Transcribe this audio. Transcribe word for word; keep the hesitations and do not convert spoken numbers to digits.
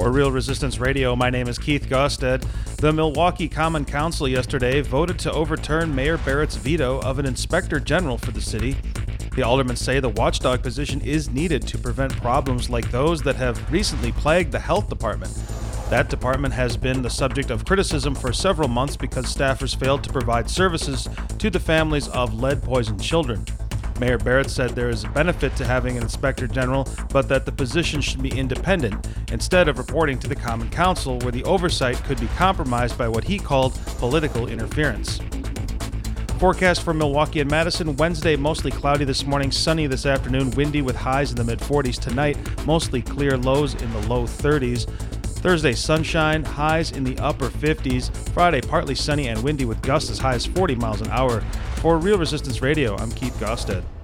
For Real Resistance Radio, my name is Keith Gosted. The Milwaukee Common Council yesterday voted to overturn Mayor Barrett's veto of an inspector general for the city. The aldermen say the watchdog position is needed to prevent problems like those that have recently plagued the health department. That department has been the subject of criticism for several months because staffers failed to provide services to the families of lead-poisoned children. Mayor Barrett said there is a benefit to having an inspector general, but that the position should be independent instead of reporting to the Common Council, where the oversight could be compromised by what he called political interference. Forecast for Milwaukee and Madison: Wednesday, mostly cloudy this morning, sunny this afternoon, windy with highs in the mid forties. Tonight, mostly clear, lows in the low thirties. Thursday, sunshine, highs in the upper fifties. Friday, partly sunny and windy with gusts as high as forty miles an hour. For Real Resistance Radio, I'm Keith Gosted.